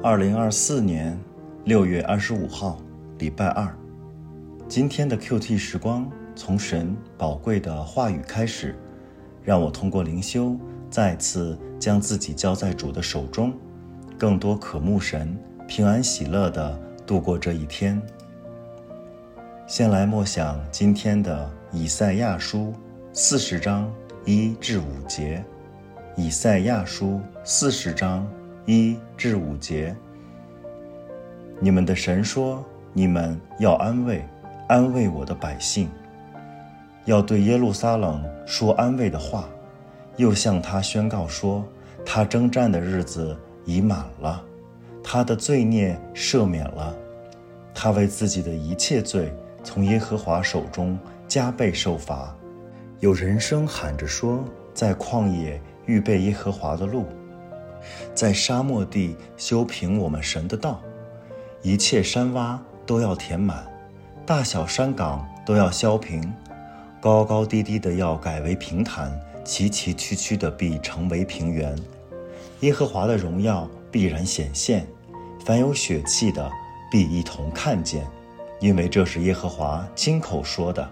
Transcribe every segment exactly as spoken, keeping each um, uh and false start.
二零二四年六月二十五号，礼拜二。今天的 Q T 时光从神宝贵的话语开始，让我通过灵修再次将自己交在主的手中，更多渴慕神，平安喜乐地度过这一天。先来默想今天的以赛亚书四十章一至五节。以赛亚书四十章一至五节。你们的神说，你们要安慰安慰我的百姓，要对耶路撒冷说安慰的话，又向他宣告说，他征战的日子已满了，他的罪孽赦免了，他为自己的一切罪从耶和华手中加倍受罚。有人声喊着说，在旷野预备耶和华的路，在沙漠地修平我们神的道，一切山洼都要填满，大小山岗都要削平，高高低低的要改为平坦，崎崎岖岖的必成为平原。耶和华的荣耀必然显现，凡有血气的必一同看见，因为这是耶和华亲口说的。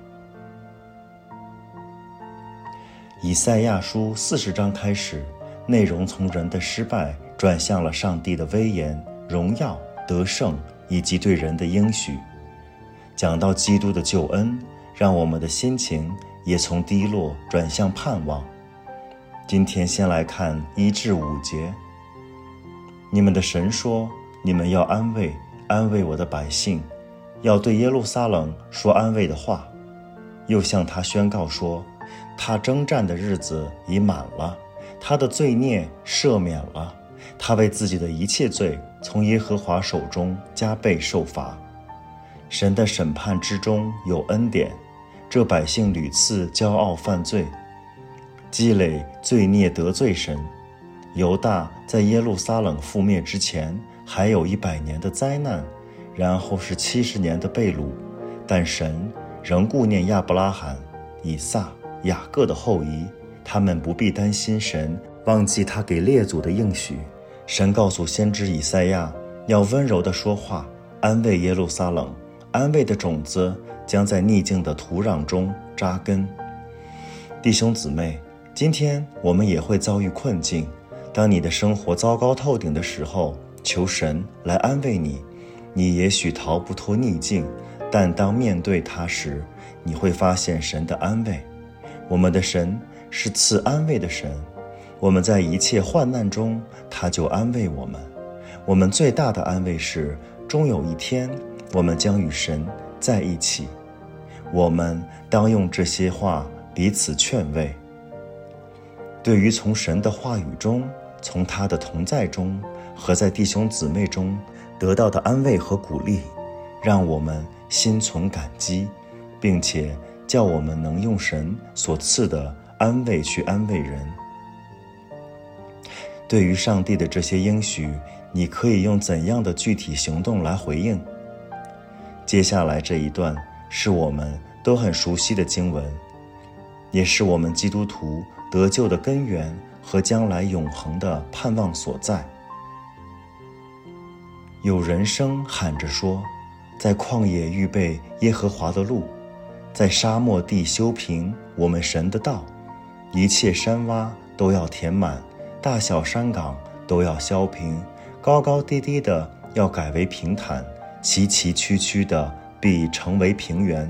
以赛亚书四十章开始，内容从人的失败转向了上帝的威严、荣耀、得胜以及对人的应许。讲到基督的救恩，让我们的心情也从低落转向盼望。今天先来看一至五节。你们的神说，你们要安慰安慰我的百姓，要对耶路撒冷说安慰的话，又向他宣告说，他征战的日子已满了，他的罪孽赦免了，他为自己的一切罪从耶和华手中加倍受罚。神的审判之中有恩典，这百姓屡次骄傲犯罪，积累罪孽得罪神。犹大在耶路撒冷覆灭之前还有一百年的灾难，然后是七十年的被掳，但神仍顾念亚伯拉罕、以撒、雅各的后裔，他们不必担心神忘记他给列祖的应许。神告诉先知以赛亚，要温柔地说话，安慰耶路撒冷，安慰的种子将在逆境的土壤中扎根。弟兄姊妹，今天我们也会遭遇困境，当你的生活糟糕透顶的时候，求神来安慰你。你也许逃不脱逆境，但当面对它时，你会发现神的安慰。我们的神是赐安慰的神，我们在一切患难中，他就安慰我们。我们最大的安慰是，终有一天，我们将与神在一起。我们当用这些话彼此劝慰。对于从神的话语中，从他的同在中和在弟兄姊妹中得到的安慰和鼓励，让我们心存感激，并且叫我们能用神所赐的安慰去安慰人。对于上帝的这些应许，你可以用怎样的具体行动来回应？接下来这一段是我们都很熟悉的经文，也是我们基督徒得救的根源和将来永恒的盼望所在。有人声喊着说，在旷野预备耶和华的路，在沙漠地修平我们神的道，一切山洼都要填满，大小山岗都要削平，高高低低的要改为平坦，崎崎岖岖的必成为平原。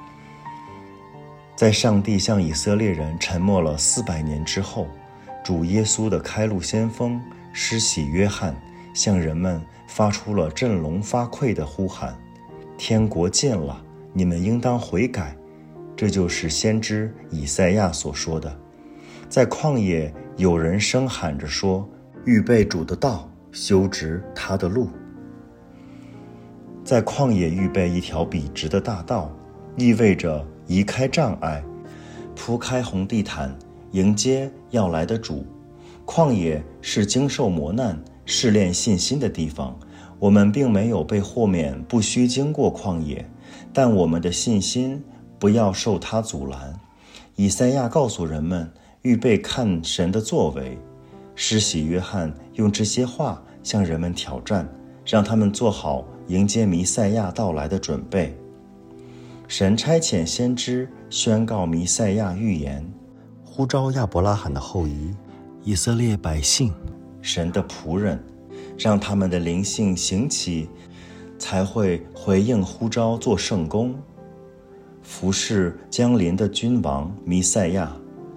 在上帝向以色列人沉默了四百年之后，主耶稣的开路先锋施洗约翰向人们发出了振聋发聩的呼喊，天国近了，你们应当悔改。这就是先知以赛亚所说的。在旷野有人声喊着说，预备主的道，修直他的路。在旷野预备一条笔直的大道，意味着移开障碍，铺开红地毯，迎接要来的主。旷野是经受磨难、试炼信心的地方。我们并没有被豁免不需经过旷野，但我们的信心不要受它阻拦。以赛亚告诉人们，预备看神的作为。施洗约翰用这些话向人们挑战，让他们做好迎接弥赛亚到来的准备。神差遣先知宣告弥赛亚预言，呼召亚伯拉罕的后裔，以色列百姓，神的仆人，让他们的灵性兴起，才会回应呼召做圣工，服侍将临的君王弥赛亚。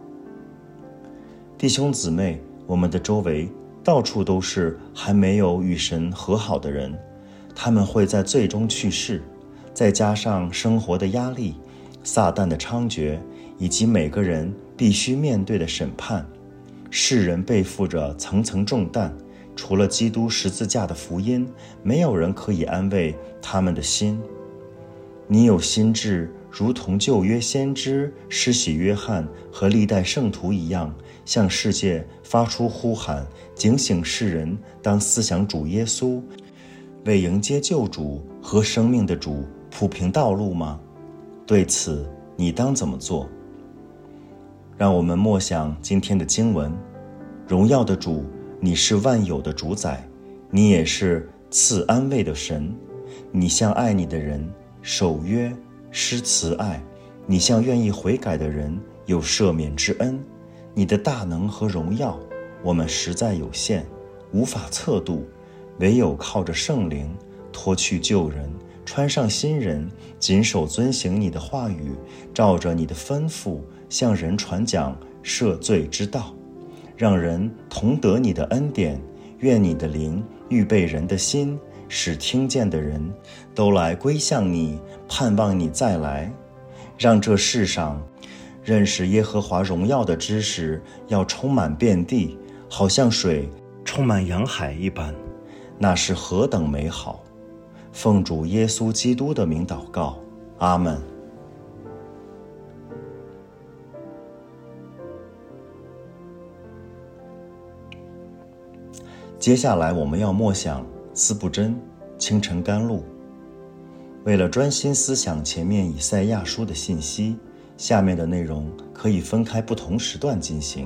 弟兄姊妹，我们的周围到处都是还没有与神和好的人，他们会在最终去世，再加上生活的压力、撒旦的猖獗，以及每个人必须面对的审判，世人背负着层层重担，除了基督十字架的福音，没有人可以安慰他们的心。你有心志如同旧约先知施洗约翰和历代圣徒一样，向世界发出呼喊，警醒世人当思想主耶稣，为迎接救主和生命的主铺平道路吗？对此你当怎么做？让我们默想今天的经文。荣耀的主，你是万有的主宰，你也是赐安慰的神。你向爱你的人守约施慈爱，你向愿意悔改的人有赦免之恩。你的大能和荣耀，我们实在有限，无法测度，唯有靠着圣灵脱去旧人，穿上新人，谨守遵行你的话语，照着你的吩咐向人传讲赦罪之道，让人同得你的恩典。愿你的灵预备人的心，使听见的人都来归向你，盼望你再来。让这世上认识耶和华荣耀的知识要充满遍地，好像水充满洋海一般，那是何等美好。奉主耶稣基督的名祷告，阿们。接下来我们要默想四不真清晨甘露。为了专心思想前面以赛亚书的信息，下面的内容可以分开不同时段进行。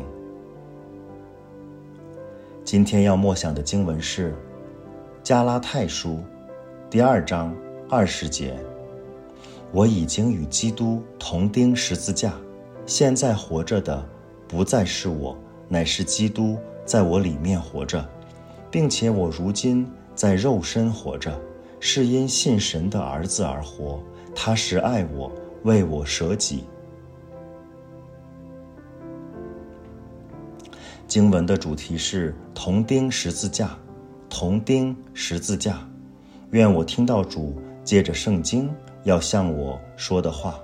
今天要默想的经文是加拉太书第二章二十节，我已经与基督同钉十字架，现在活着的不再是我，乃是基督在我里面活着，并且我如今在肉身活着，是因信神的儿子而活，他是爱我，为我舍己。经文的主题是同钉十字架，同钉十字架。愿我听到主借着圣经要向我说的话。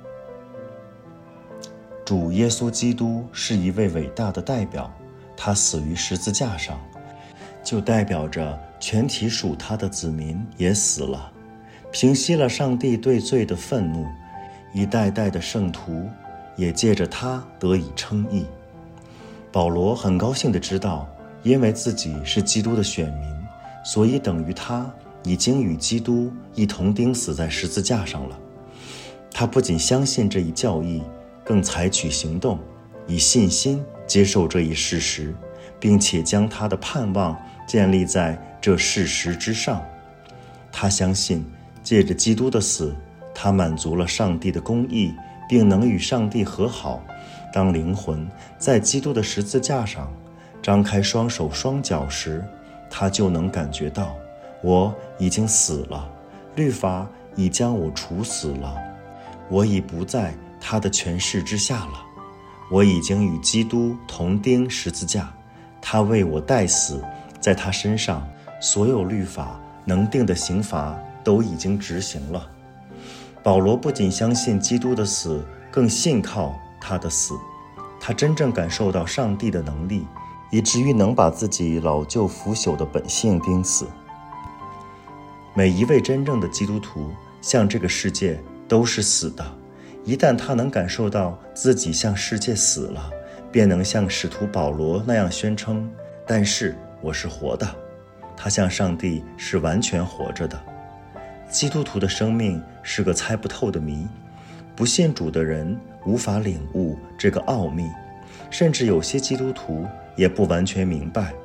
主耶稣基督是一位伟大的代表，他死于十字架上，就代表着全体属他的子民也死了，平息了上帝对罪的愤怒，一代代的圣徒也借着他得以称义。保罗很高兴地知道，因为自己是基督的选民，所以等于他已经与基督一同钉死在十字架上了。他不仅相信这一教义，更采取行动，以信心接受这一事实，并且将他的盼望建立在这事实之上。他相信借着基督的死，他满足了上帝的公义，并能与上帝和好。当灵魂在基督的十字架上张开双手双脚时，他就能感觉到，我已经死了，律法已将我处死了，我已不在他的权势之下了，我已经与基督同钉十字架，他为我代死，在他身上所有律法能定的刑罚都已经执行了。保罗不仅相信基督的死，更信靠他的死。他真正感受到上帝的能力，以至于能把自己老旧腐朽的本性钉死。每一位真正的基督徒向这个世界都是死的，一旦他能感受到自己向世界死了，便能像使徒保罗那样宣称，但是我是活的。他向上帝是完全活着的。基督徒的生命是个猜不透的谜，不信主的人无法领悟这个奥秘，甚至有些基督徒也不完全明白，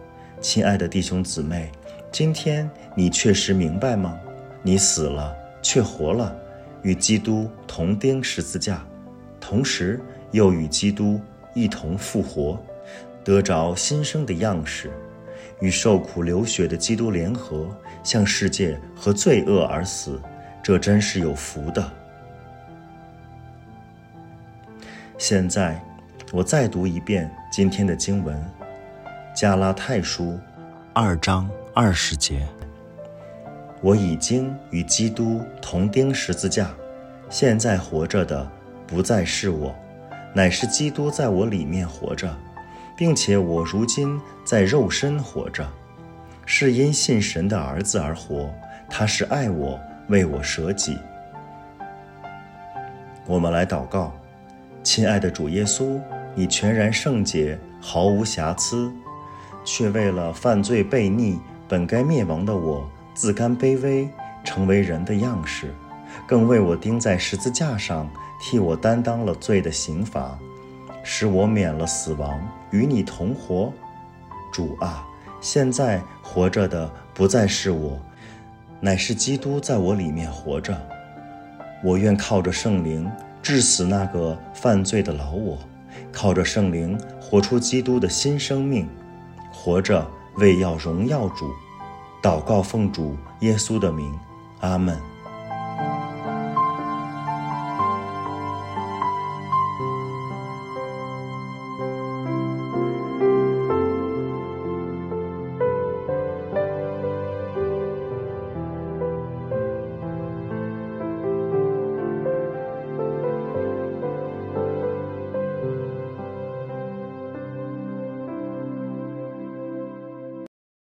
亲爱的弟兄姊妹，今天你确实明白吗？你死了，却活了，与基督同钉十字架，同时又与基督一同复活，得着新生的样式，与受苦流血的基督联合，向世界和罪恶而死，这真是有福的。现在我再读一遍今天的经文，加拉太书二章二十节。我已经与基督同钉十字架，现在活着的不再是我，乃是基督在我里面活着，并且我如今在肉身活着，是因信神的儿子而活，他是爱我，为我舍己。我们来祷告。亲爱的主耶稣，你全然圣洁，毫无瑕疵，却为了犯罪悖逆本该灭亡的我，自甘卑微，成为人的样式，更为我钉在十字架上，替我担当了罪的刑罚，使我免了死亡，与你同活。主啊，现在活着的不再是我，乃是基督在我里面活着。我愿靠着圣灵治死那个犯罪的老我，靠着圣灵活出基督的新生命，活着为要荣耀主。祷告奉主耶稣的名，阿们。